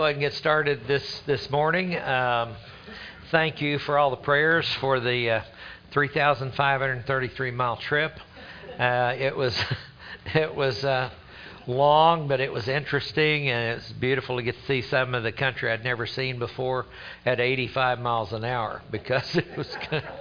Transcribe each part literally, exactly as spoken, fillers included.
Go ahead and get started this this morning. Um, thank you for all the prayers for the uh, three thousand five hundred thirty-three mile trip. Uh, it was it was uh, long, but it was interesting, and it's beautiful to get to see some of the country I'd never seen before at eighty-five miles an hour, because it was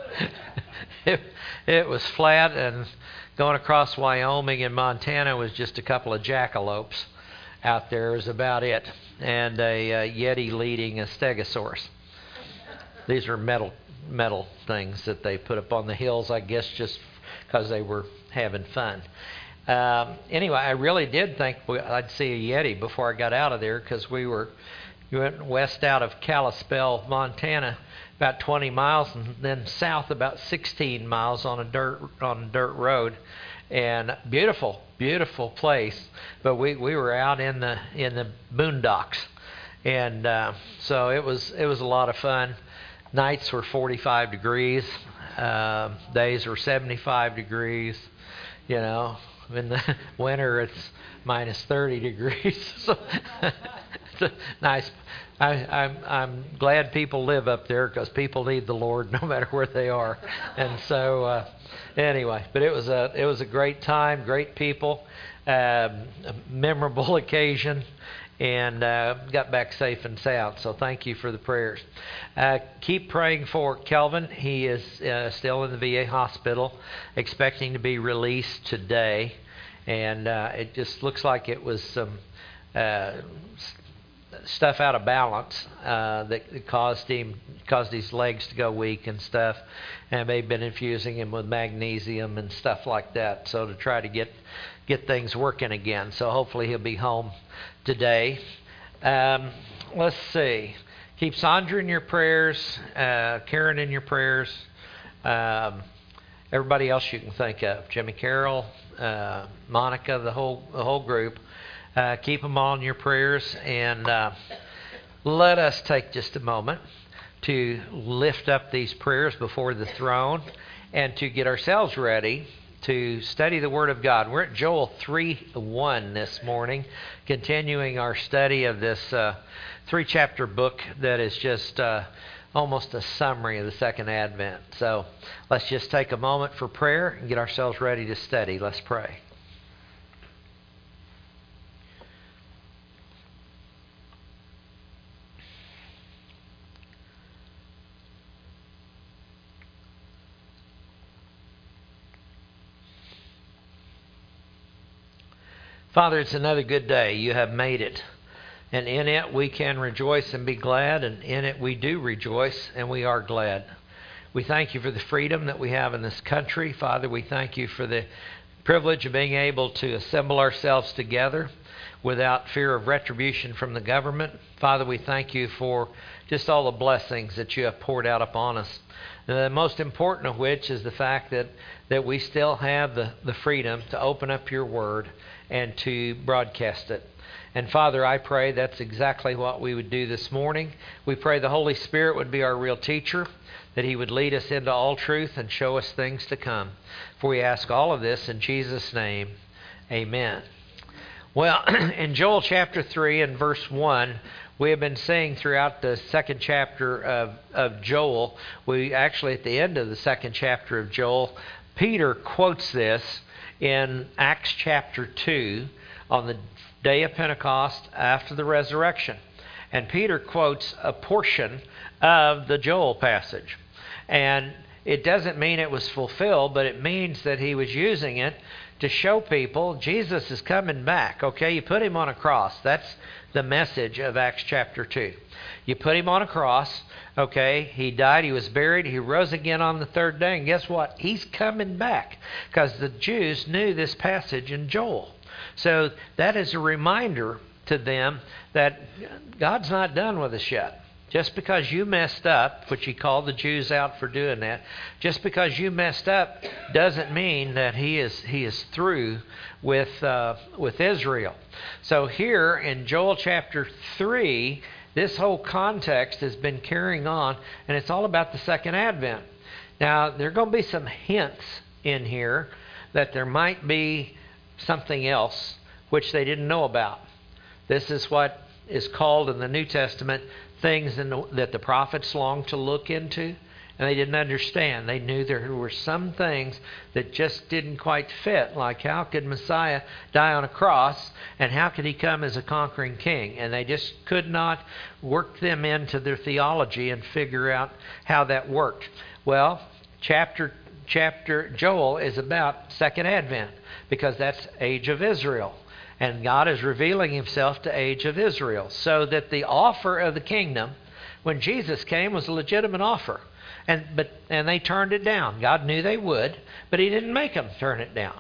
it, it was flat, and going across Wyoming and Montana was just a couple of jackalopes out there is about it, and a uh, Yeti leading a Stegosaurus. These are metal metal things that they put up on the hills, I guess, just because they were having fun. Um, anyway, I really did think I'd see a Yeti before I got out of there, because we were we went west out of Kalispell, Montana, about twenty miles, and then south about sixteen miles on a dirt on a dirt road. And beautiful, beautiful place, but we, we were out in the in the boondocks, and uh, so it was it was a lot of fun. Nights were forty-five degrees, uh, days were seventy-five degrees. You know, in the winter it's minus thirty degrees. So it's a nice. I, I'm I'm glad people live up there, because people need the Lord no matter where they are, and so. Uh, Anyway, but it was a it was a great time, great people, um, a memorable occasion, and uh, got back safe and sound. So thank you for the prayers. Uh, keep praying for Kelvin. He is uh, still in the V A hospital, expecting to be released today, and uh, it just looks like it was some uh, stuff out of balance uh, that caused him caused his legs to go weak and stuff, and they've been infusing him with magnesium and stuff like that, so to try to get get things working again. So hopefully he'll be home today. Um, let's see. Keep Sandra in your prayers, uh, Karen in your prayers, um, everybody else you can think of, Jimmy Carroll, uh, Monica, the whole the whole group. Uh, keep them all in your prayers, and uh, let us take just a moment to lift up these prayers before the throne and to get ourselves ready to study the Word of God. We're at Joel three one this morning, continuing our study of this uh, three-chapter book that is just uh, almost a summary of the Second Advent. So let's just take a moment for prayer and get ourselves ready to study. Let's pray. Father, it's another good day. You have made it. And in it we can rejoice and be glad. And in it we do rejoice and we are glad. We thank you for the freedom that we have in this country. Father, we thank you for the privilege of being able to assemble ourselves together without fear of retribution from the government. Father, we thank you for just all the blessings that you have poured out upon us. And the most important of which is the fact that, that we still have the, the freedom to open up your word and to broadcast it. And Father, I pray that's exactly what we would do this morning. We pray the Holy Spirit would be our real teacher, that he would lead us into all truth and show us things to come. For we ask all of this in Jesus' name, amen. Well, in Joel chapter three and verse one, we have been saying throughout the second chapter of, of Joel, we actually at the end of the second chapter of Joel, Peter quotes this in Acts chapter two on the day of Pentecost after the resurrection. And Peter quotes a portion of the Joel passage. And it doesn't mean it was fulfilled, but it means that he was using it to show people Jesus is coming back. Okay, you put him on a cross. That's the message of Acts chapter two. You put him on a cross. Okay, he died, he was buried, he rose again on the third day, and guess what? He's coming back, because the Jews knew this passage in Joel. So that is a reminder to them that God's not done with us yet. Just because you messed up, which he called the Jews out for doing that, just because you messed up doesn't mean that he is he is through with uh, with Israel. So here in Joel chapter three, this whole context has been carrying on, and it's all about the second advent. Now, there are going to be some hints in here that there might be something else which they didn't know about. This is what is called in the New Testament things in the, that the prophets longed to look into. And they didn't understand. They knew there were some things that just didn't quite fit. Like, how could Messiah die on a cross? And how could he come as a conquering king? And they just could not work them into their theology and figure out how that worked. Well, chapter chapter Joel is about Second Advent, because that's age of Israel. And God is revealing himself to age of Israel. So that the offer of the kingdom, when Jesus came, was a legitimate offer. And but and they turned it down. God knew they would, but he didn't make them turn it down.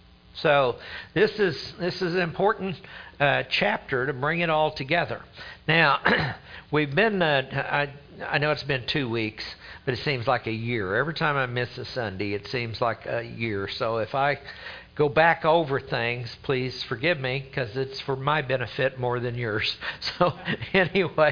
So this is this is an important uh, chapter to bring it all together. Now, we've been, uh, I, I know it's been two weeks, but it seems like a year. Every time I miss a Sunday, it seems like a year. So if I go back over things, please forgive me, because it's for my benefit more than yours. So anyway,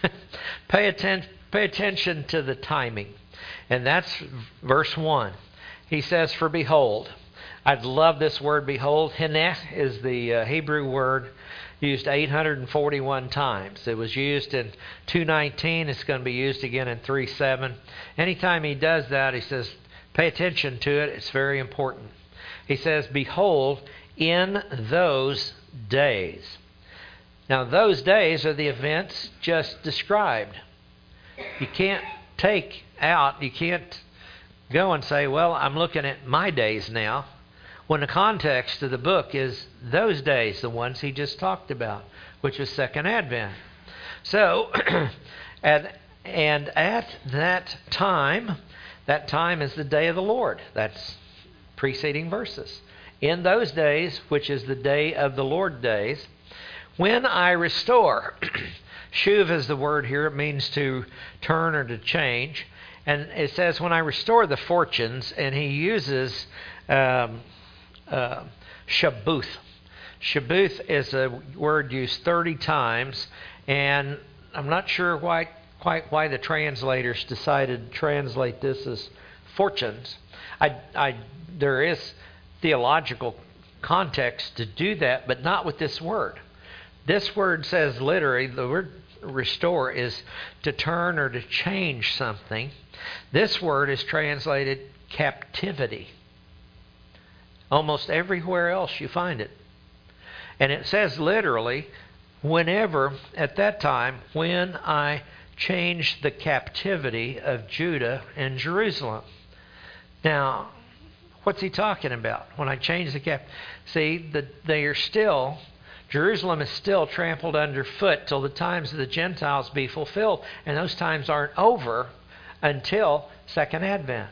pay attention. Pay attention to the timing. And that's verse one. He says, for behold. I love this word behold. Hineh is the uh, Hebrew word used eight hundred forty-one times. It was used in two nineteen. It's going to be used again in three seven. Anytime he does that, he says, pay attention to it. It's very important. He says, behold, in those days. Now, those days are the events just described. You can't take out, you can't go and say, well, I'm looking at my days now, when the context of the book is those days, the ones he just talked about, which was Second Advent. So, at, and at that time, that time is the day of the Lord. That's preceding verses. In those days, which is the day of the Lord days, when I restore. Shuv is the word here. It means to turn or to change. And it says, when I restore the fortunes, and he uses um, uh, shabuth. Shabuth is a word used thirty times, and I'm not sure why, quite why the translators decided to translate this as fortunes. I, I, there is theological context to do that, but not with this word. This word says literally, the word restore is to turn or to change something. This word is translated captivity. Almost everywhere else you find it. And it says literally, whenever, at that time, when I changed the captivity of Judah and Jerusalem. Now, what's he talking about? When I changed the cap, see, the, they are still... Jerusalem is still trampled underfoot till the times of the Gentiles be fulfilled. And those times aren't over until Second Advent.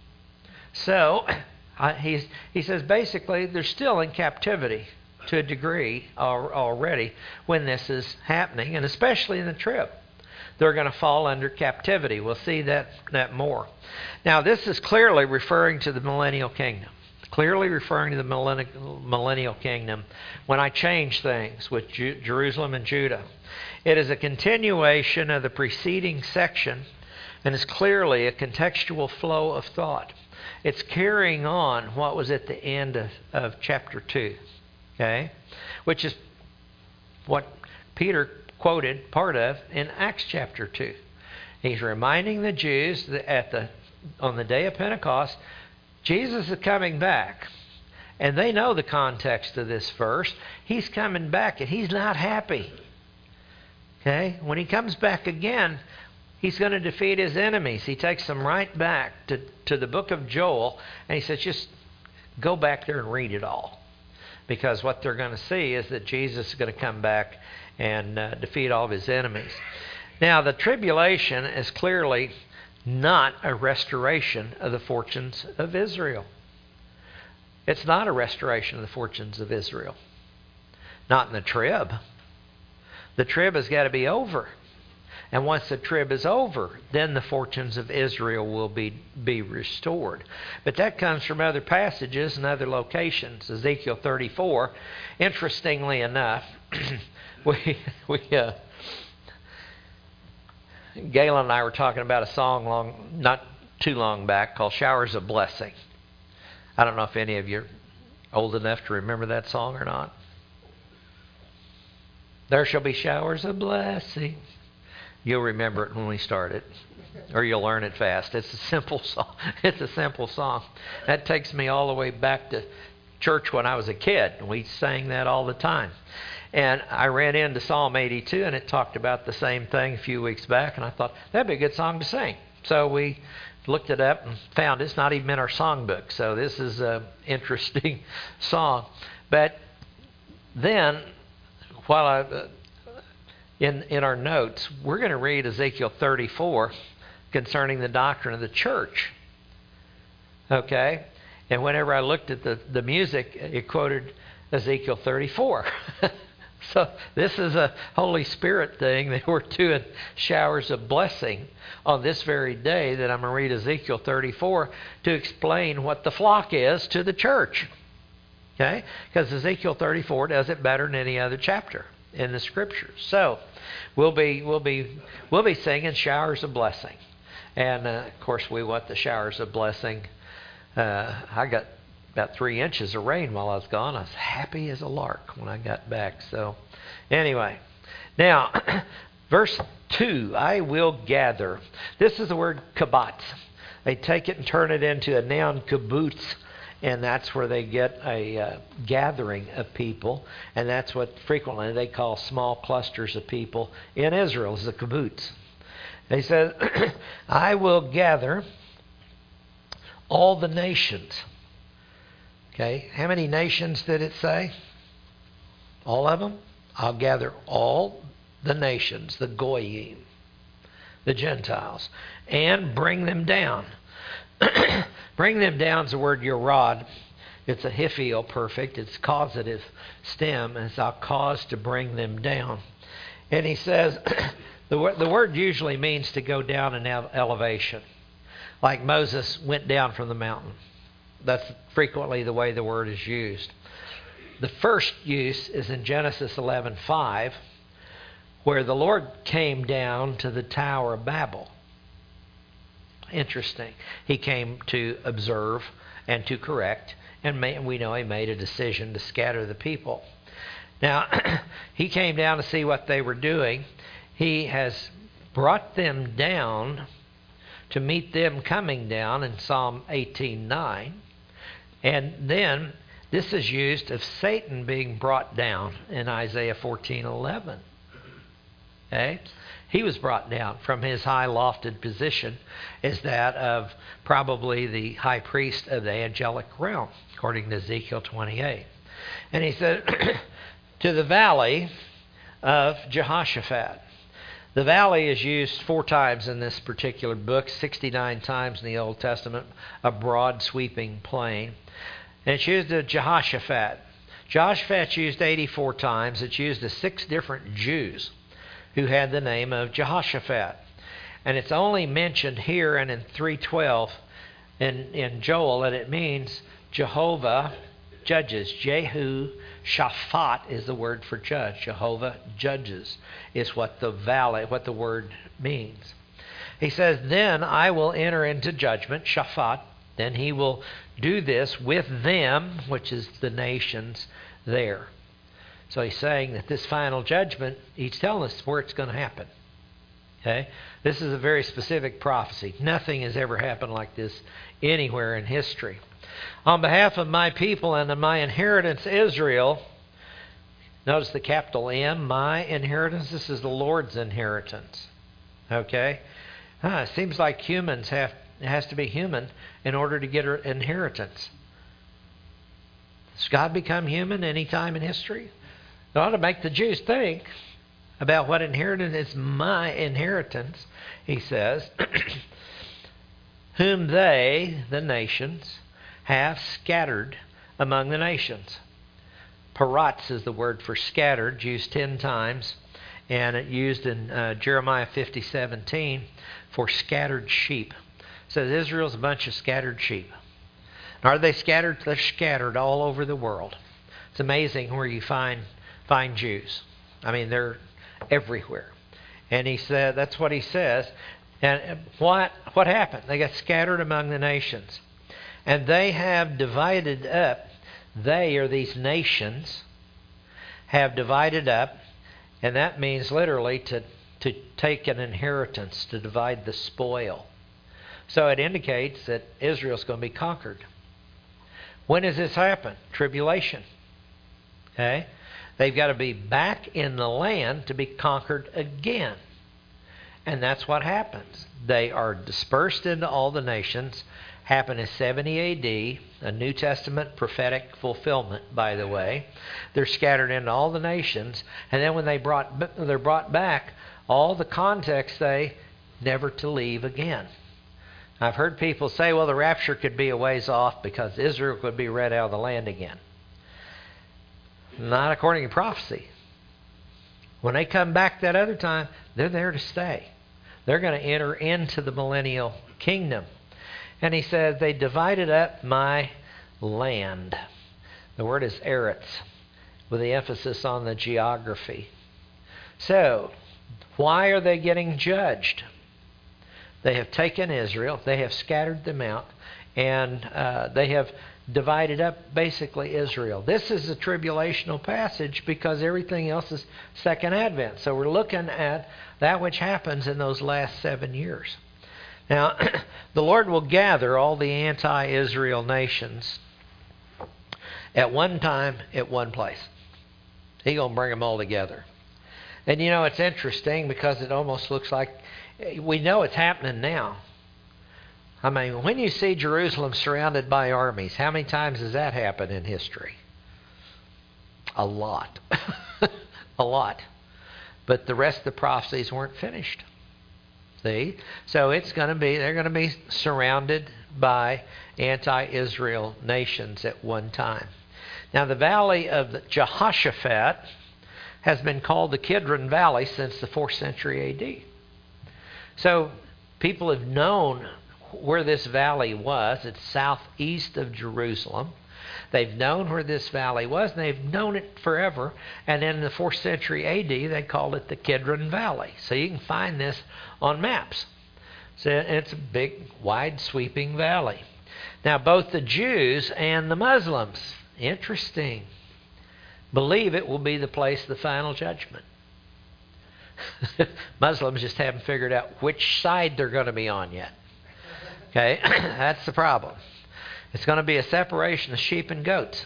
So, uh, he's, he says basically they're still in captivity to a degree al- already when this is happening. And especially in the trib. They're going to fall under captivity. We'll see that, that more. Now, this is clearly referring to the millennial kingdom. Clearly referring to the millennial, millennial kingdom when I change things with Ju- Jerusalem and Judah. It is a continuation of the preceding section and is clearly a contextual flow of thought. It's carrying on what was at the end of, of chapter two, okay, which is what Peter quoted part of in Acts chapter two. He's reminding the Jews that at the on the day of Pentecost, Jesus is coming back. And they know the context of this verse. He's coming back and he's not happy. Okay? When he comes back again, he's going to defeat his enemies. He takes them right back to, to the book of Joel. And he says, just go back there and read it all. Because what they're going to see is that Jesus is going to come back and uh, defeat all of his enemies. Now, the tribulation is clearly not a restoration of the fortunes of Israel. It's not a restoration of the fortunes of Israel. Not in the trib. The trib has got to be over. And once the trib is over, then the fortunes of Israel will be, be restored. But that comes from other passages and other locations. Ezekiel thirty-four, interestingly enough, we... we uh, Galen and I were talking about a song long, not too long back called Showers of Blessing. I don't know if any of you are old enough to remember that song or not. There shall be showers of blessing. You'll remember it when we start it, or you'll learn it fast. It's a simple song. It's a simple song. That takes me all the way back to church when I was a kid. We sang that all the time. And I ran into Psalm eighty-two, and it talked about the same thing a few weeks back, and I thought, that'd be a good song to sing. So we looked it up and found it's not even in our songbook. So this is an interesting song. But then, while I, uh, in, in our notes, we're going to read Ezekiel thirty-four concerning the doctrine of the church. Okay? And whenever I looked at the, the music, it quoted Ezekiel thirty-four. So this is a Holy Spirit thing that we're doing showers of blessing on this very day that I'm going to read Ezekiel thirty-four to explain what the flock is to the church. Okay? Because Ezekiel thirty-four does it better than any other chapter in the Scriptures. So we'll be we'll be we'll be singing showers of blessing, and uh, of course we want the showers of blessing. Uh, I got about three inches of rain while I was gone. I was happy as a lark when I got back. So anyway, now verse two, I will gather. This is the word kabatz. They take it and turn it into a noun, kibbutz, and that's where they get a uh, gathering of people, and that's what frequently they call small clusters of people in Israel, is a kibbutz. They said, I will gather all the nations. Okay, how many nations did it say? All of them? I'll gather all the nations, the goyim, the Gentiles, and bring them down. Bring them down is the word yorad. It's a hiphil perfect. It's causative stem. And it's I'll cause to bring them down. And he says, the, the word usually means to go down in elevation. Like Moses went down from the mountain. That's frequently the way the word is used. The first use is in Genesis eleven five, where the Lord came down to the Tower of Babel. Interesting. He came to observe and to correct, and we know he made a decision to scatter the people. Now, he came down to see what they were doing. He has brought them down to meet them coming down in Psalm eighteen nine. And then this is used of Satan being brought down in Isaiah fourteen eleven. Okay? He was brought down from his high lofted position as that of probably the high priest of the angelic realm, according to Ezekiel twenty-eight. And he said, to the valley of Jehoshaphat. The valley is used four times in this particular book, sixty-nine times in the Old Testament, a broad sweeping plain. And it's used of Jehoshaphat. Jehoshaphat's used eighty-four times. It's used of six different Jews who had the name of Jehoshaphat. And it's only mentioned here and in three twelve in, in Joel, and it means Jehovah judges. Jehu Shaphat is the word for judge. Jehovah judges is what the valley, what the word means. He says, then I will enter into judgment, Shaphat. Then he will do this with them, which is the nations there. So he's saying that this final judgment, he's telling us where it's going to happen. Okay? This is a very specific prophecy. Nothing has ever happened like this anywhere in history. On behalf of my people and of my inheritance Israel, notice the capital M, my inheritance. This is the Lord's inheritance. Okay? Huh, it seems like humans have, it has to be human in order to get an inheritance. Does God become human any time in history? It ought to make the Jews think about what inheritance is my inheritance, he says, whom they, the nations, have scattered among the nations. Paratz is the word for scattered, used ten times, and it used in uh, Jeremiah fifty seventeen for scattered sheep. It says Israel's a bunch of scattered sheep. Are they scattered? They're scattered all over the world. It's amazing where you find find Jews. I mean, they're everywhere. And he said, that's what he says. And what what happened? They got scattered among the nations. And they have divided up, they or these nations have divided up And that means literally to, to take an inheritance, to divide the spoil. So it indicates that Israel's going to be conquered. When does this happen? Tribulation. Okay? They've got to be back in the land to be conquered again. And that's what happens. They are dispersed into all the nations. Happened in seventy A D, a New Testament prophetic fulfillment, by the way. They're scattered into all the nations. And then when they brought, they're brought back, all the context say, never to leave again. I've heard people say, well, the rapture could be a ways off because Israel could be read out of the land again. Not according to prophecy. When they come back that other time, they're there to stay. They're going to enter into the millennial kingdom. And he says, they divided up my land. The word is eretz, with the emphasis on the geography. So, why are they getting judged? They have taken Israel, they have scattered them out, and uh, they have divided up basically Israel. This is a tribulational passage because everything else is second advent. So we're looking at that which happens in those last seven years. Now, the Lord will gather all the anti-Israel nations at one time at one place. He's going to bring them all together. And you know, it's interesting because it almost looks like we know it's happening now. I mean, when you see Jerusalem surrounded by armies, how many times has that happened in history? A lot. A lot. But the rest of the prophecies weren't finished. See? So it's going to be, they're going to be surrounded by anti-Israel nations at one time. Now, the valley of Jehoshaphat has been called the Kidron Valley since the fourth century A D. So people have known where this valley was. It's southeast of Jerusalem. They've known where this valley was, and they've known it forever. And in the fourth century A D, they called it the Kidron Valley. So you can find this on maps. So it's a big, wide, sweeping valley. Now, both the Jews and the Muslims, interesting, believe it will be the place of the final judgment. Muslims just haven't figured out which side they're going to be on yet. Okay, that's the problem. It's going to be a separation of sheep and goats.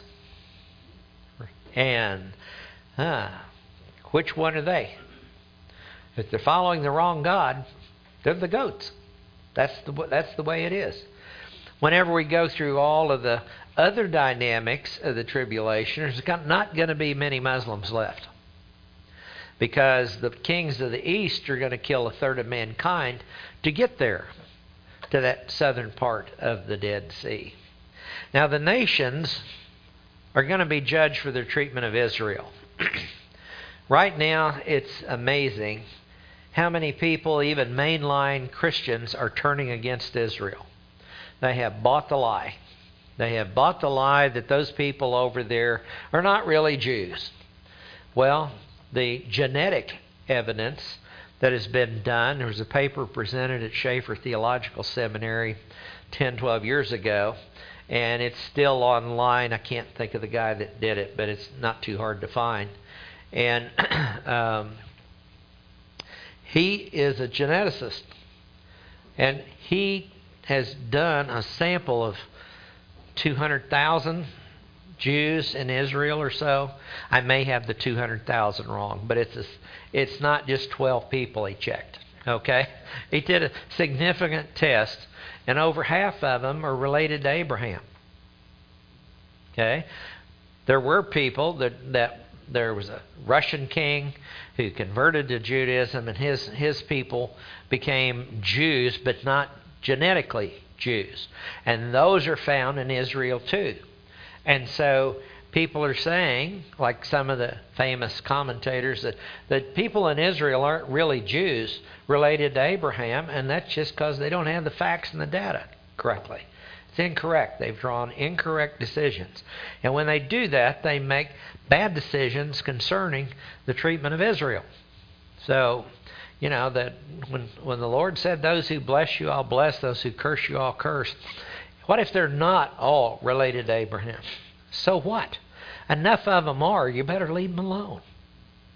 And uh, which one are they? If they're following the wrong God, they're the goats. That's the that's the way it is. Whenever we go through all of the other dynamics of the tribulation, there's not going to be many Muslims left. Because the kings of the east are going to kill a third of mankind to get there, to that southern part of the Dead Sea. Now, the nations are going to be judged for their treatment of Israel. Right now, it's amazing how many people, even mainline Christians, are turning against Israel. They have bought the lie. They have bought the lie that those people over there are not really Jews. Well, the genetic evidence that has been done, there was a paper presented at Schaeffer Theological Seminary ten, twelve years ago, and it's still online. I can't think of the guy that did it, but it's not too hard to find. And um, he is a geneticist, and he has done a sample of two hundred thousand Jews in Israel or so. I may have the two hundred thousand wrong, but it's a, it's not just twelve people he checked. Okay? He did a significant test, and over half of them are related to Abraham. Okay? There were people that, that there was a Russian king who converted to Judaism, and his, his people became Jews, but not genetically Jews. And those are found in Israel too. And so people are saying, like some of the famous commentators, that, that people in Israel aren't really Jews related to Abraham, and that's just because they don't have the facts and the data correctly. It's incorrect. They've drawn incorrect decisions. And when they do that, they make bad decisions concerning the treatment of Israel. So, you know, that when, when the Lord said, those who bless you, I'll bless. Those who curse you, I'll curse. What if they're not all related to Abraham? So what? Enough of them are. You better leave them alone.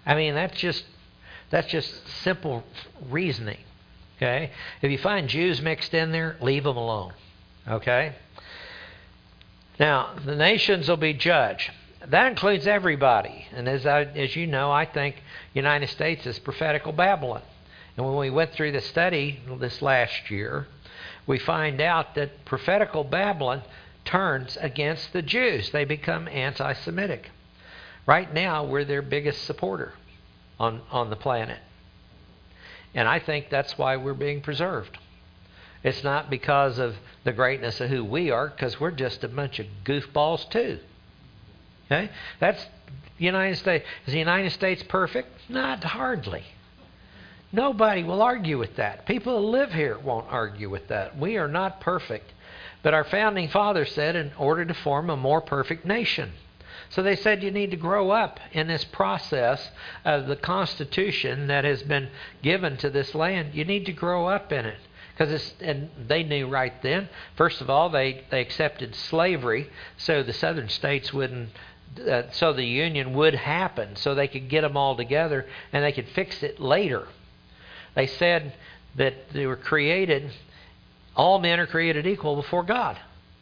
I mean, that's just that's just simple reasoning. Okay? If you find Jews mixed in there, leave them alone. Okay? Now, the nations will be judged. That includes everybody. And as I, as you know, I think the United States is prophetical Babylon. And when we went through the study this last year, we find out that prophetical Babylon turns against the Jews. They become anti-Semitic. Right now, we're their biggest supporter on, on the planet. And I think that's why we're being preserved. It's not because of the greatness of who we are, because we're just a bunch of goofballs too. Okay? That's the United States. Is the United States perfect? Not hardly. Nobody will argue with that. People who live here won't argue with that. We are not perfect. But our founding fathers said in order to form a more perfect nation. So they said you need to grow up in this process of the Constitution that has been given to this land. You need to grow up in it. Because it's, and they knew right then, first of all, they, they accepted slavery so the southern states wouldn't, uh, so the union would happen, so they could get them all together and they could fix it later. They said that they were created, all men are created equal before God.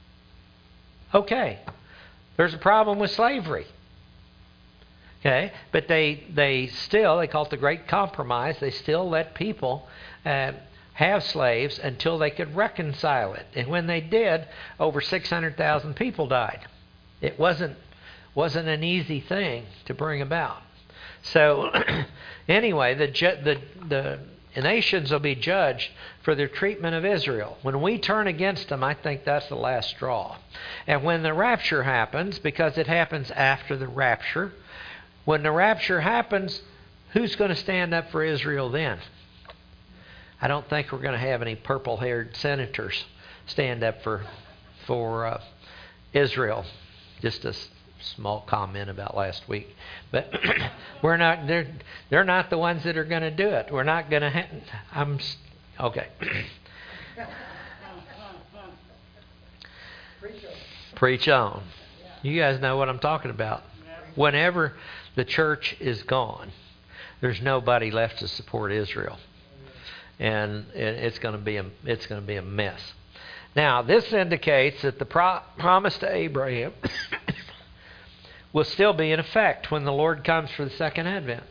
Okay, there's a problem with slavery. Okay, but they they still, they call it the Great Compromise, they still let people uh, have slaves until they could reconcile it. And when they did, over six hundred thousand people died. It wasn't wasn't an easy thing to bring about. So anyway, the the the nations will be judged for their treatment of Israel. When we turn against them, I think that's the last straw. And when the rapture happens, because it happens after the rapture, when the rapture happens, who's going to stand up for Israel then? I don't think we're going to have any purple-haired senators stand up for for uh, Israel. Just a s- small comment about last week, but we're not. They're they're not the ones that are going to do it. We're not going to. Ha- I'm okay. Preach on. You guys know what I'm talking about. Whenever the church is gone, there's nobody left to support Israel. And it's going to be a it's going to be a mess. Now, this indicates that the pro- promise to Abraham will still be in effect when the Lord comes for the second advent.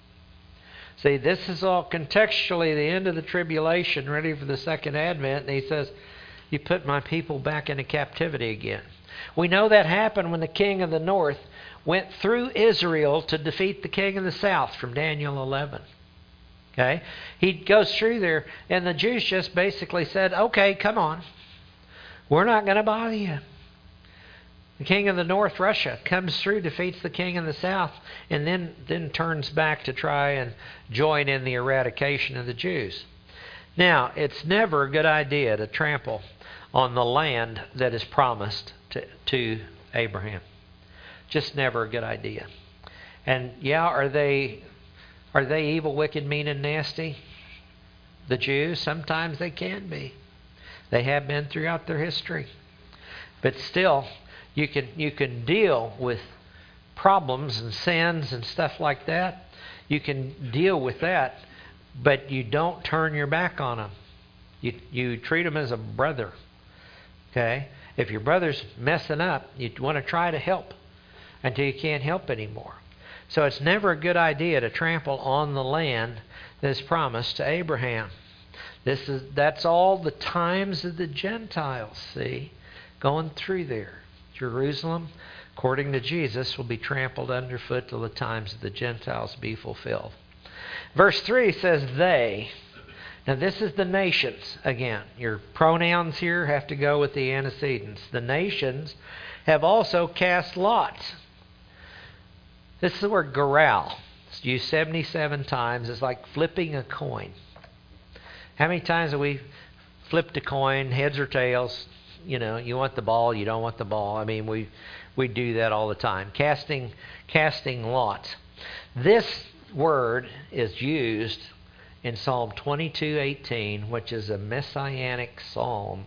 See, this is all contextually the end of the tribulation, ready for the second advent. And he says, "You put my people back into captivity again." We know that happened when the king of the north went through Israel to defeat the king of the south from Daniel eleven. Okay, he goes through there, and the Jews just basically said, "Okay, come on, we're not going to bother you." The king of the north, Russia, comes through, defeats the king of the south, and then then turns back to try and join in the eradication of the Jews. Now, it's never a good idea to trample on the land that is promised to, to Abraham. Just never a good idea. And yeah, are they are they evil, wicked, mean, and nasty? The Jews? Sometimes they can be. They have been throughout their history. But still, you can you can deal with problems and sins and stuff like that. You can deal with that, but you don't turn your back on them. You you treat them as a brother. Okay? If your brother's messing up, you want to try to help until you can't help anymore. So it's never a good idea to trample on the land that's promised to Abraham. This is that's all the times of the Gentiles, see, going through there. Jerusalem, according to Jesus, will be trampled underfoot till the times of the Gentiles be fulfilled. Verse three says they. Now this is the nations again. Your pronouns here have to go with the antecedents. The nations have also cast lots. This is the word garal. It's used seventy-seven times. It's like flipping a coin. How many times have we flipped a coin, heads or tails? You know, you want the ball, you don't want the ball. I mean, we we do that all the time. Casting casting lots. This word is used in Psalm twenty-two eighteen, which is a messianic psalm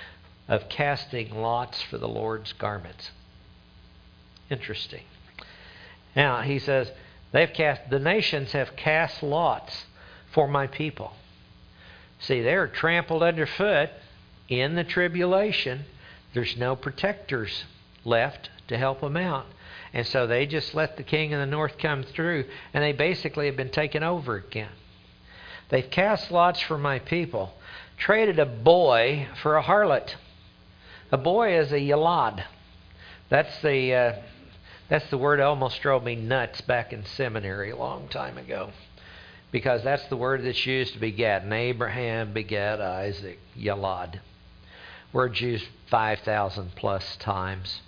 of casting lots for the Lord's garments. Interesting. Now, he says, They've cast, the nations have cast lots for my people. See, they're trampled underfoot in the tribulation. There's no protectors left to help them out. And so they just let the king of the north come through, and they basically have been taken over again. They've cast lots for my people, traded a boy for a harlot. A boy is a yalad. That's the uh, that's the word that almost drove me nuts back in seminary a long time ago, because that's the word that's used to beget. And Abraham begat Isaac, yalad. Word's used five thousand plus times.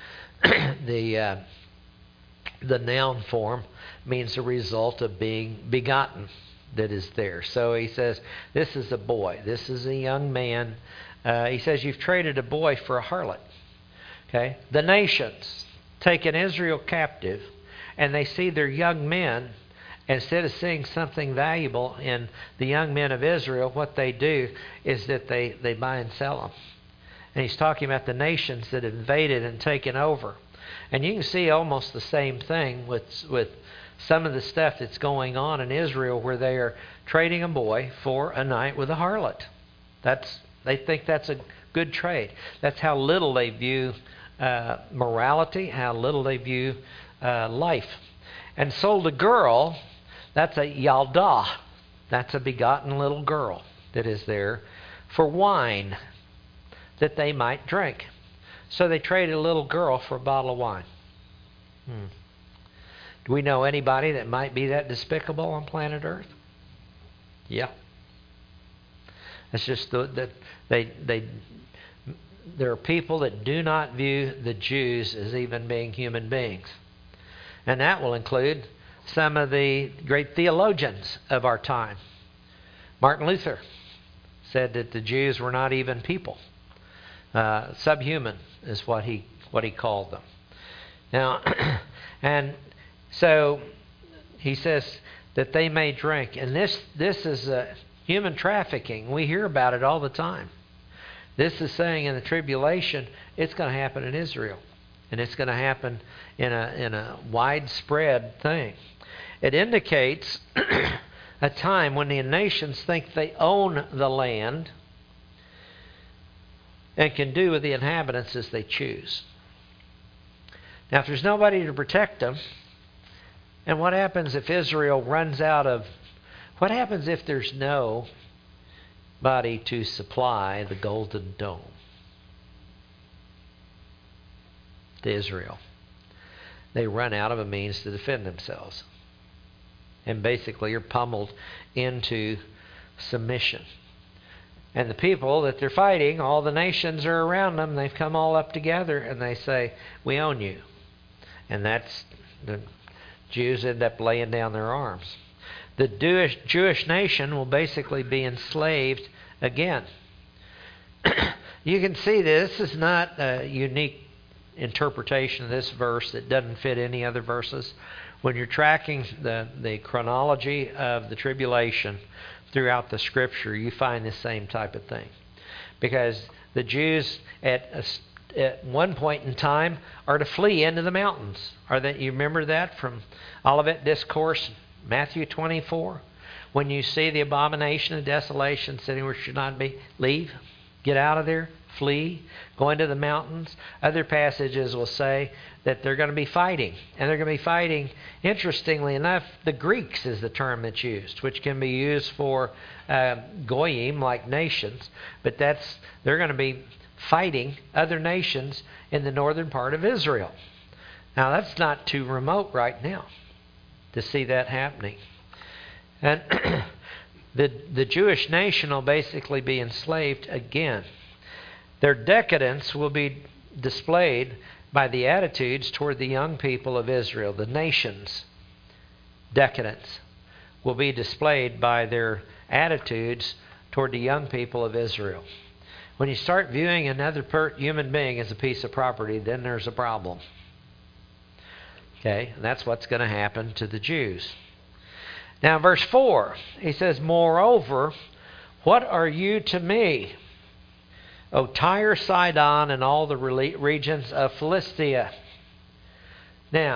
the uh, the noun form means the result of being begotten that is there. So he says, this is a boy. This is a young man. Uh, he says, you've traded a boy for a harlot. Okay? The nations taken Israel captive, and they see their young men. Instead of seeing something valuable in the young men of Israel, what they do is that they, they buy and sell them. And he's talking about the nations that invaded and taken over. And you can see almost the same thing with with some of the stuff that's going on in Israel, where they are trading a boy for a night with a harlot. That's they think that's a good trade. That's how little they view uh, morality, how little they view uh, life. And sold a girl, that's a yaldah. That's a begotten little girl that is there, for wine that they might drink. So they traded a little girl for a bottle of wine. Hmm. Do we know anybody that might be that despicable on planet Earth? Yeah. It's just the, that they they there are people that do not view the Jews as even being human beings. And that will include some of the great theologians of our time. Martin Luther said that the Jews were not even people. Uh, subhuman is what he what he called them. Now, and so he says that they may drink, and this this is uh, human trafficking. We hear about it all the time. This is saying in the tribulation, it's going to happen in Israel, and it's going to happen in a in a widespread thing. It indicates a time when the nations think they own the land and can do with the inhabitants as they choose. Now, if there's nobody to protect them, and what happens if Israel runs out of... What happens if there's nobody to supply the golden dome to Israel? They run out of a means to defend themselves, and basically are pummeled into submission. And the people that they're fighting, all the nations are around them. They've come all up together and they say, we own you. And that's, the Jews end up laying down their arms. The Jewish, Jewish nation will basically be enslaved again. You can see this is not a unique interpretation of this verse that doesn't fit any other verses. When you're tracking the, the chronology of the tribulation throughout the Scripture, you find the same type of thing. Because the Jews at a, at one point in time are to flee into the mountains. Are that you remember that from Olivet Discourse, Matthew twenty-four? When you see the abomination of desolation sitting where it should not be, leave, get out of there, flee, go into the mountains. Other passages will say that they're going to be fighting. And they're going to be fighting, interestingly enough, the Greeks is the term that's used, which can be used for uh, goyim, like nations. But that's they're going to be fighting other nations in the northern part of Israel. Now, that's not too remote right now to see that happening. And the, the Jewish nation will basically be enslaved again. Their decadence will be displayed by the attitudes toward the young people of Israel. The nation's decadence will be displayed by their attitudes toward the young people of Israel. When you start viewing another per- human being as a piece of property, then there's a problem. Okay, and that's what's going to happen to the Jews. Now, verse four, he says, moreover, what are you to me, O Tyre, Sidon, and all the regions of Philistia? Now,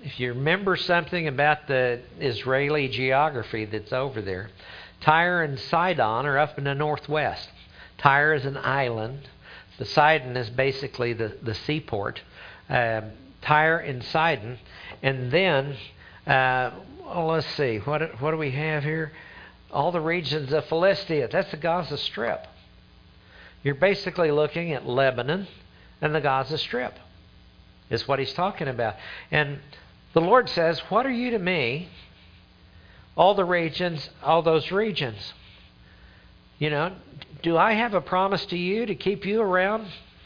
if you remember something about the Israeli geography that's over there, Tyre and Sidon are up in the northwest. Tyre is an island. The Sidon is basically the, the seaport. Uh, Tyre and Sidon. And then, uh, well, let's see, what, what do we have here? All the regions of Philistia. That's the Gaza Strip. You're basically looking at Lebanon and the Gaza Strip is what he's talking about. And the Lord says, what are you to me? All the regions, all those regions. You know, do I have a promise to you to keep you around?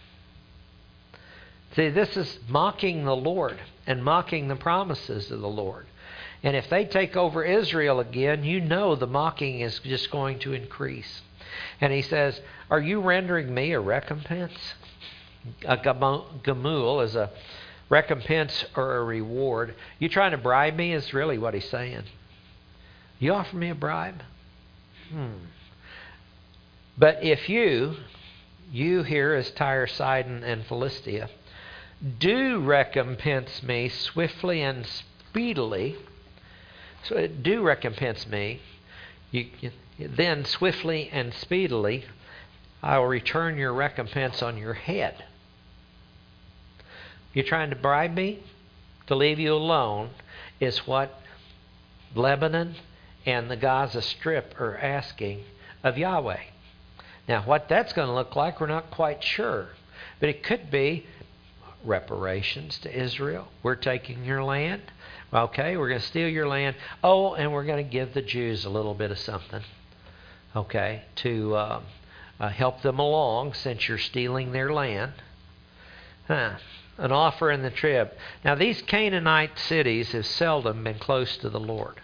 See, this is mocking the Lord and mocking the promises of the Lord. And if they take over Israel again, you know the mocking is just going to increase. And he says, are you rendering me a recompense? A gamul is a recompense or a reward. You trying to bribe me is really what he's saying. You offer me a bribe? Hmm. But if you, you here as Tyre, Sidon, and Philistia, do recompense me swiftly and speedily, so do recompense me, you, you, then swiftly and speedily I will return your recompense on your head. You're trying to bribe me to leave you alone is what Lebanon and the Gaza Strip are asking of Yahweh. Now, what that's going to look like, we're not quite sure. But it could be reparations to Israel. We're taking your land. Okay, we're going to steal your land. Oh, and we're going to give the Jews a little bit of something. Okay, to uh, uh, help them along since you're stealing their land. Huh. An offer in the trib. Now, these Canaanite cities have seldom been close to the Lord.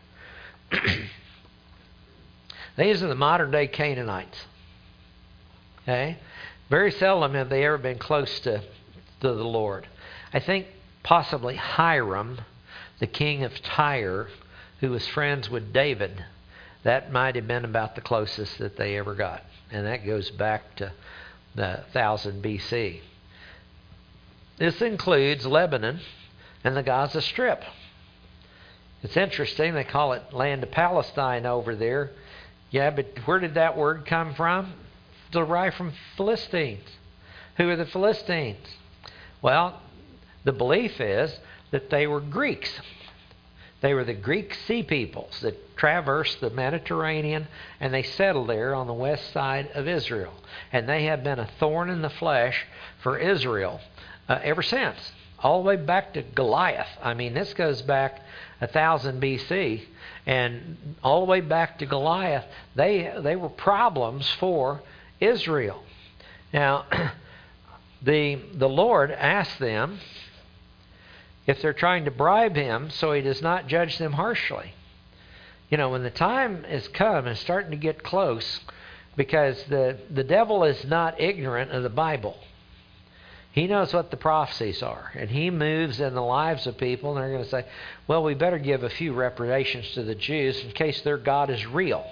These are the modern day Canaanites. Okay? Very seldom have they ever been close to, to the Lord. I think possibly Hiram, the king of Tyre, who was friends with David, that might have been about the closest that they ever got. And that goes back to the one thousand B C. This includes Lebanon and the Gaza Strip. It's interesting, they call it land of Palestine over there. Yeah, but where did that word come from? Derived from Philistines. Who are the Philistines? Well, the belief is that they were Greeks. They were the Greek sea peoples that traversed the Mediterranean and they settled there on the west side of Israel. And they have been a thorn in the flesh for Israel uh, ever since. All the way back to Goliath. I mean, this goes back one thousand B C. And all the way back to Goliath, they they were problems for Israel. Now, the the Lord asked them if they're trying to bribe him so he does not judge them harshly. You know, when the time has come and starting to get close, because the, the devil is not ignorant of the Bible. He knows what the prophecies are, and he moves in the lives of people, and they're going to say, well, we better give a few reparations to the Jews in case their God is real.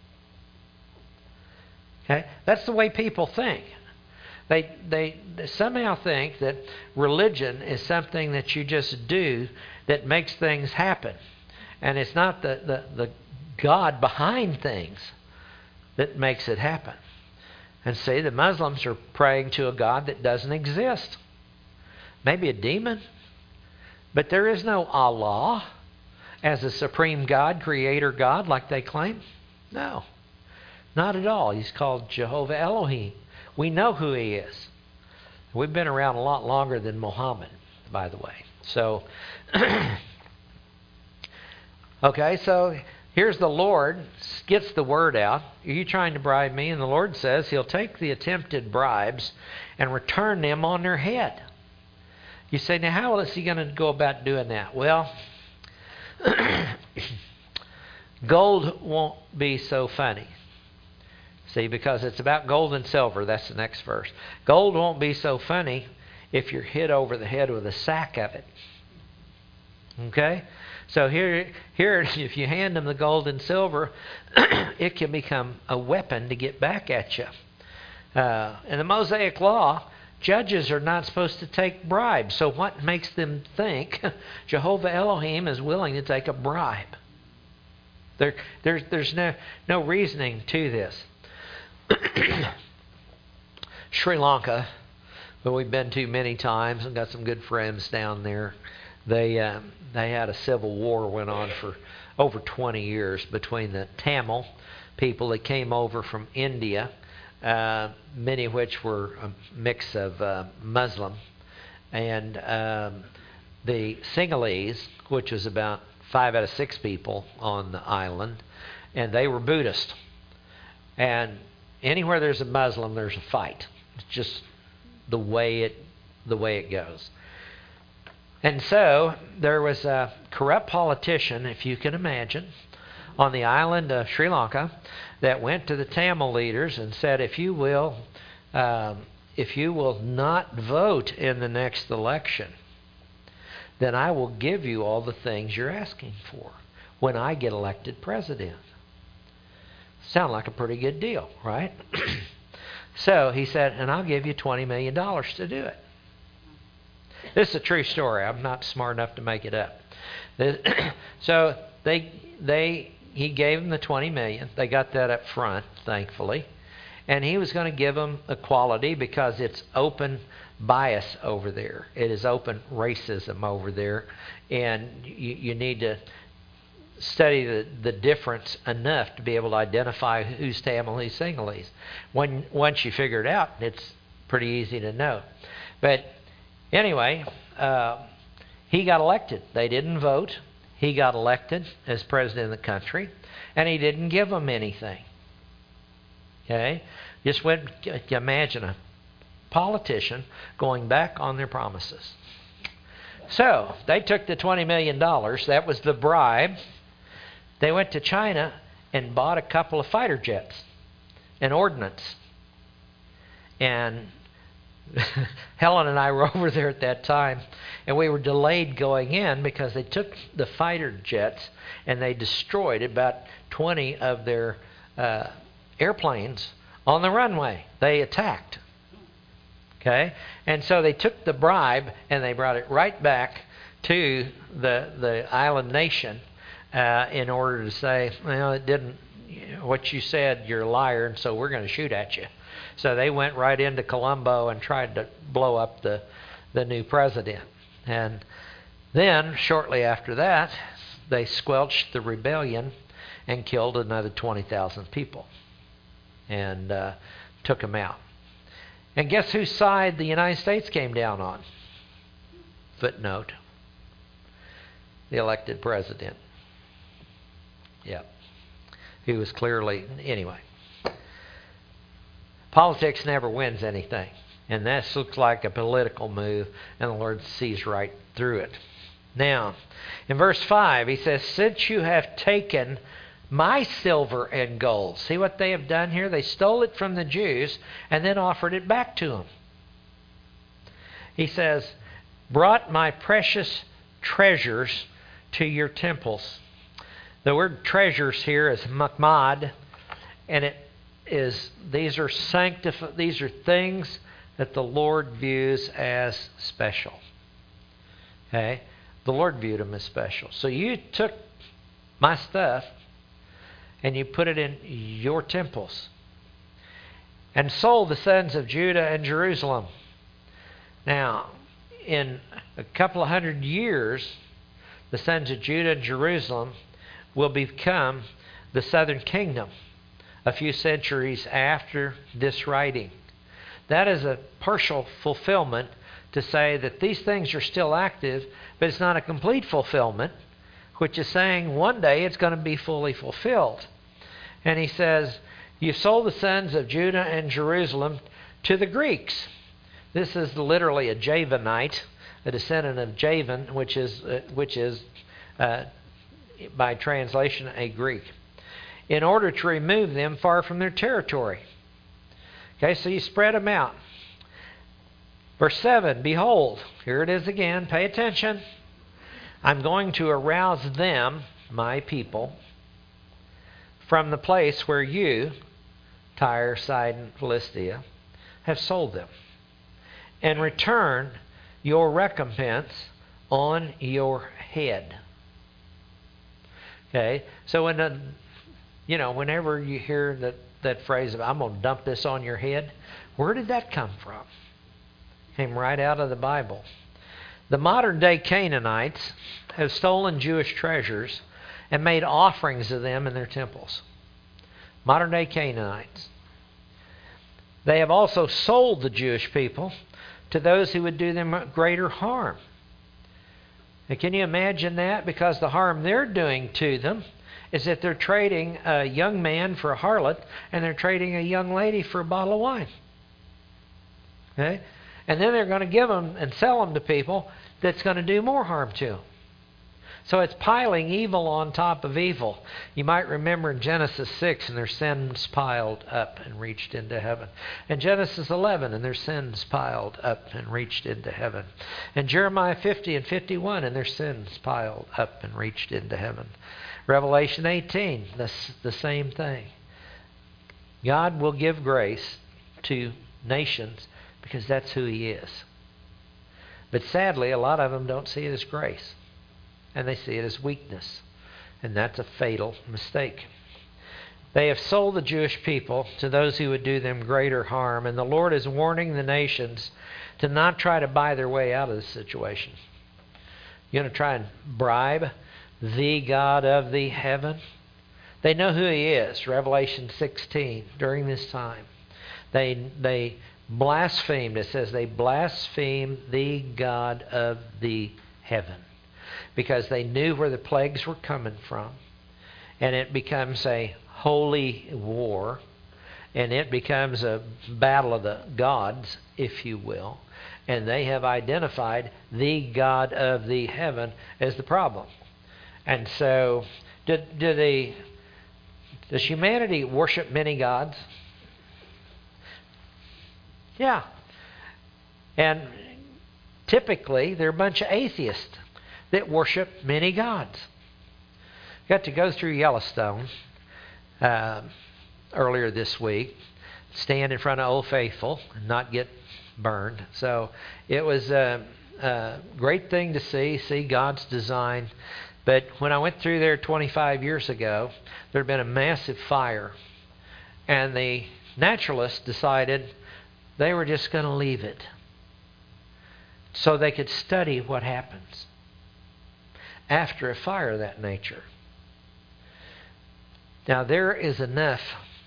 Okay? That's the way people think. They, they they somehow think that religion is something that you just do that makes things happen. And it's not the, the, the God behind things that makes it happen. And see, the Muslims are praying to a God that doesn't exist. Maybe a demon. But there is no Allah as a supreme God, creator God, like they claim. No, not at all. He's called Jehovah Elohim. We know who he is. We've been around a lot longer than Muhammad, by the way. So, okay, so here's the Lord, gets the word out. Are you trying to bribe me? And the Lord says he'll take the attempted bribes and return them on their head. You say, now how is he going to go about doing that? Well, gold won't be so funny. See, because it's about gold and silver. That's the next verse. Gold won't be so funny if you're hit over the head with a sack of it. Okay? So here, here, if you hand them the gold and silver, it can become a weapon to get back at you. Uh, in the Mosaic Law, judges are not supposed to take bribes. So what makes them think Jehovah Elohim is willing to take a bribe? There, there's, there's no, no reasoning to this. Sri Lanka, who we've been to many times and got some good friends down there, they uh, they had a civil war went on for over twenty years between the Tamil people that came over from India, uh, many of which were a mix of uh, Muslim, and um, the Sinhalese, which was about five out of six people on the island, and they were Buddhist. And anywhere there's a Muslim, there's a fight. It's just the way it the way it goes. And so there was a corrupt politician, if you can imagine, on the island of Sri Lanka that went to the Tamil leaders and said, if you will, um, if you will not vote in the next election, then I will give you all the things you're asking for when I get elected president. Sound like a pretty good deal, right? So he said, and I'll give you twenty million dollars to do it. This is a true story. I'm not smart enough to make it up. So they they he gave them the twenty million dollars. They got that up front, thankfully. And he was going to give them equality because it's open bias over there. It is open racism over there. And you, you need to study the, the difference enough to be able to identify who's Tamil, who's Sinhalese. When, once you figure it out, it's pretty easy to know. But anyway, uh, he got elected. They didn't vote. He got elected as president of the country, and he didn't give them anything. Okay? Just went, imagine a politician going back on their promises. So they took the twenty million dollars. That was the bribe. They went to China and bought a couple of fighter jets and ordnance. And Helen and I were over there at that time, and we were delayed going in because they took the fighter jets and they destroyed about twenty of their uh, airplanes on the runway. They attacked. Okay? And so they took the bribe and they brought it right back to the the island nation uh, in order to say, well, it didn't, what you said, you're a liar, and so we're going to shoot at you. So they went right into Colombo and tried to blow up the, the new president. And then, shortly after that, they squelched the rebellion and killed another twenty thousand people and uh, took them out. And guess whose side the United States came down on? Footnote. The elected president. Yep. He was clearly, anyway. Politics never wins anything. And this looks like a political move, and the Lord sees right through it. Now, in verse five, he says, since you have taken my silver and gold. See what they have done here? They stole it from the Jews and then offered it back to them. He says, brought my precious treasures to your temples. The word treasures here is makmad, and it is these are sanctified, these are things that the Lord views as special. Okay? The Lord viewed them as special. So you took my stuff and you put it in your temples and sold the sons of Judah and Jerusalem. Now, in a couple of hundred years, the sons of Judah and Jerusalem will become the southern kingdom a few centuries after this writing. That is a partial fulfillment to say that these things are still active, but it's not a complete fulfillment, which is saying one day it's going to be fully fulfilled. And he says, you sold the sons of Judah and Jerusalem to the Greeks. This is literally a Javanite, a descendant of Javan, which is, uh, which is uh, by translation, a Greek, in order to remove them far from their territory. Okay, so you spread them out. Verse seven, behold, here it is again, pay attention. I'm going to arouse them, my people, from the place where you, Tyre, Sidon, Philistia, have sold them. and return your recompense on your head. Okay, so when the, you know, whenever you hear that, that phrase of "I'm going to dump this on your head," where did that come from? Came right out of the Bible. The modern day Canaanites have stolen Jewish treasures and made offerings of them in their temples. Modern day Canaanites. They have also sold the Jewish people to those who would do them greater harm. And can you imagine that? Because the harm they're doing to them is that they're trading a young man for a harlot, and they're trading a young lady for a bottle of wine. Okay? And then they're going to give them and sell them to people that's going to do more harm to them. So it's piling evil on top of evil. You might remember in Genesis six, and their sins piled up and reached into heaven. And Genesis eleven, and their sins piled up and reached into heaven. And Jeremiah fifty and fifty-one, and their sins piled up and reached into heaven. Revelation eighteen, the, the same thing. God will give grace to nations because that's who He is. But sadly, a lot of them don't see it as grace. And they see it as weakness. And that's a fatal mistake. They have sold the Jewish people to those who would do them greater harm. And the Lord is warning the nations to not try to buy their way out of this situation. You're going to try and bribe the God of the heaven? They know who He is. Revelation sixteen, during this time. They, they blasphemed. It says they blasphemed the God of the heaven. Because they knew where the plagues were coming from. And it becomes a holy war. And it becomes a battle of the gods, if you will. And they have identified the God of the heaven as the problem. And so, did, did they, does humanity worship many gods? Yeah. And typically, they're a bunch of atheists that worship many gods. Got to go through Yellowstone uh, earlier this week, stand in front of Old Faithful and not get burned. So it was a, a great thing to see, see God's design. But when I went through there twenty-five years ago, there had been a massive fire. And the naturalists decided they were just going to leave it so they could study what happens after a fire of that nature. Now, there is enough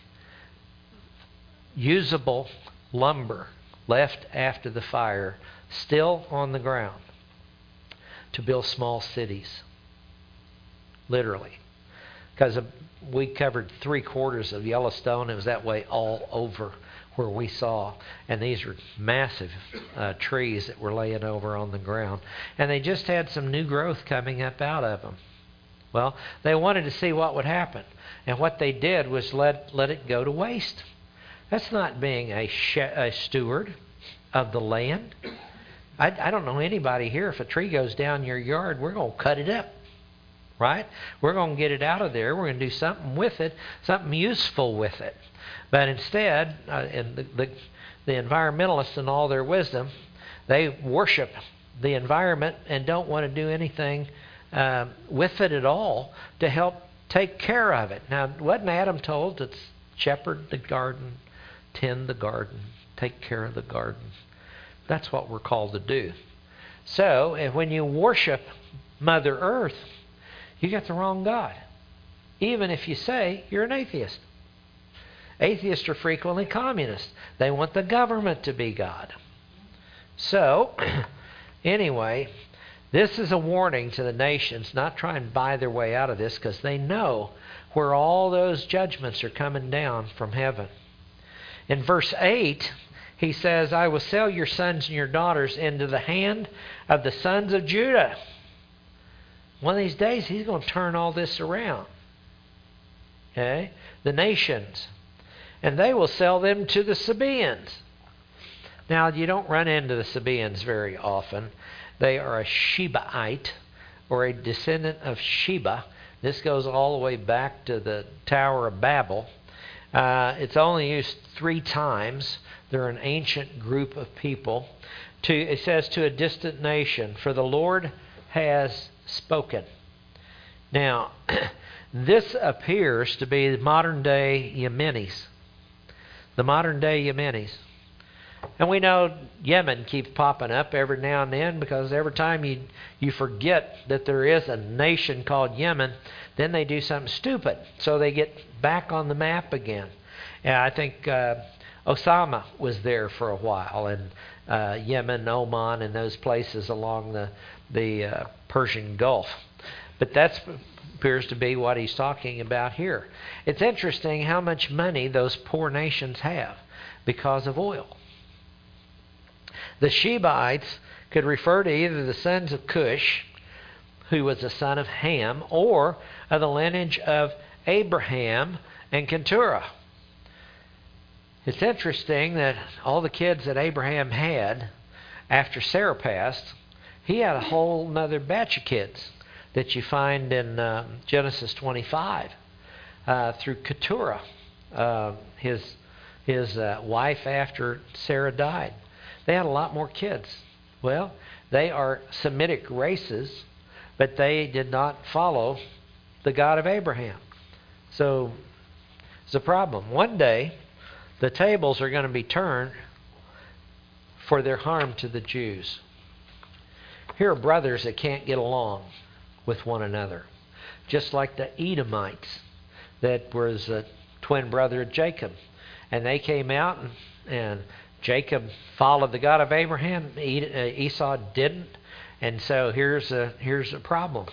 usable lumber left after the fire still on the ground to build small cities. Literally. Because we covered three quarters of Yellowstone. It was that way all over where we saw. And these were massive uh, trees that were laying over on the ground. And they just had some new growth coming up out of them. Well, they wanted to see what would happen. And what they did was let, let it go to waste. That's not being a, sh- a steward of the land. I, I don't know anybody here, if a tree goes down your yard, we're going to cut it up. Right? We're going to get it out of there. We're going to do something with it, something useful with it. But instead, uh, and the, the, the environmentalists in all their wisdom, they worship the environment and don't want to do anything uh, with it at all to help take care of it. Now, wasn't Adam told to shepherd the garden, tend the garden, take care of the garden? That's what we're called to do. So, if when you worship Mother Earth, you got the wrong God. Even if you say you're an atheist. Atheists are frequently communists. They want the government to be God. So, anyway, this is a warning to the nations not try and buy their way out of this, because they know where all those judgments are coming down from heaven. In verse eight, he says, I will sell your sons and your daughters into the hand of the sons of Judah. One of these days, He's going to turn all this around. Okay? The nations. And they will sell them to the Sabaeans. Now, you don't run into the Sabaeans very often. They are a Shebaite, or a descendant of Sheba. This goes all the way back to the Tower of Babel. Uh, it's only used three times. They're an ancient group of people. To, it says, to a distant nation, for the Lord has spoken. Now, this appears to be the modern day Yemenis. The modern day Yemenis. And we know Yemen keeps popping up every now and then, because every time you, you forget that there is a nation called Yemen, then they do something stupid. So they get back on the map again. And I think uh, Osama was there for a while, and uh, Yemen, Oman, and those places along the, the uh, Persian Gulf. But that appears to be what he's talking about here. It's interesting how much money those poor nations have because of oil. The Shebites could refer to either the sons of Cush, who was the son of Ham, or of the lineage of Abraham and Keturah. It's interesting that all the kids that Abraham had after Sarah passed, he had a whole nother batch of kids that you find in uh, Genesis twenty-five uh, through Keturah, uh, his, his uh, wife after Sarah died. They had a lot more kids. Well, they are Semitic races, but they did not follow the God of Abraham. So it's a problem. One day, the tables are going to be turned for their harm to the Jews. Here are brothers that can't get along with one another, just like the Edomites that was a twin brother of Jacob. And they came out, and, and Jacob followed the God of Abraham. Esau didn't. And so here's a, here's a problem.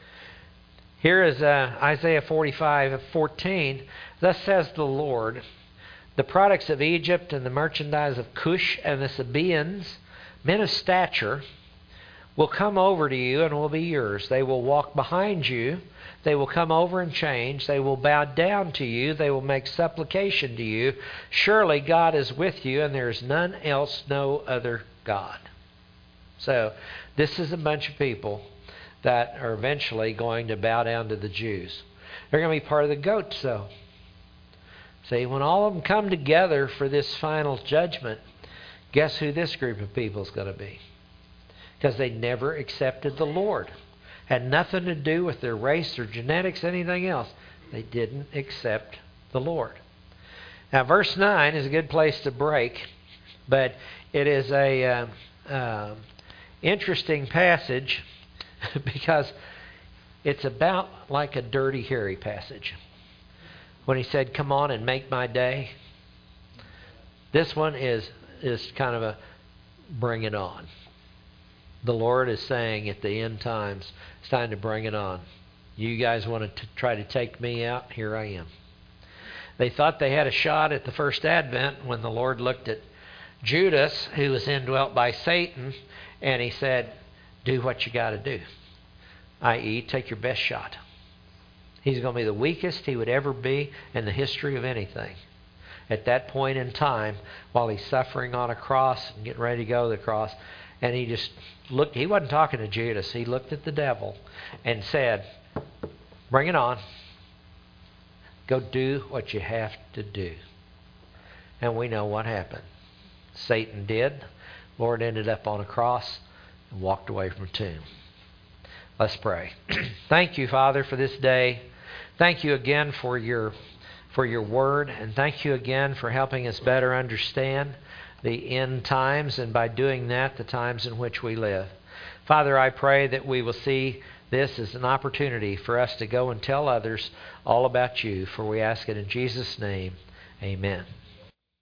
Here is uh, Isaiah forty-five fourteen. Thus says the Lord, the products of Egypt and the merchandise of Cush and the Sabaeans, men of stature, will come over to you and will be yours. They will walk behind you. They will come over and change. They will bow down to you. They will make supplication to you. Surely God is with you, and there is none else, no other God. So this is a bunch of people that are eventually going to bow down to the Jews. They're going to be part of the goats, though. See, when all of them come together for this final judgment, guess who this group of people is going to be? Because they never accepted the Lord. Had nothing to do with their race or genetics, anything else. They didn't accept the Lord. Now, verse nine is a good place to break, but it is a uh, uh, interesting passage because it's about like a Dirty Harry passage. When he said, come on and make my day. This one is, is kind of a bring it on. The Lord is saying at the end times, it's time to bring it on. You guys want to try to take me out? Here I am. They thought they had a shot at the first advent when the Lord looked at Judas, who was indwelt by Satan, and he said, do what you got to do, that is take your best shot. He's going to be the weakest he would ever be in the history of anything. At that point in time, while he's suffering on a cross and getting ready to go to the cross, and he just looked, he wasn't talking to Judas. He looked at the devil and said, bring it on. Go do what you have to do. And we know what happened. Satan did. Lord ended up on a cross and walked away from the tomb. Let's pray. Thank you, Father, for this day. Thank you again for your, for your word. And thank you again for helping us better understand the end times, and by doing that, the times in which we live. Father, I pray that we will see this as an opportunity for us to go and tell others all about you, for we ask it in Jesus' name. Amen.